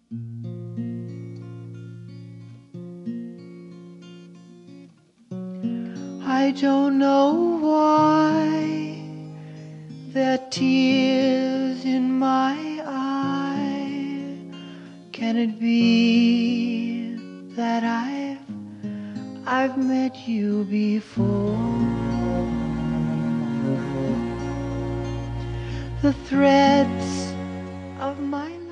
I don't know why there are tears in my eye. Can it be that I've met you before? The threads of my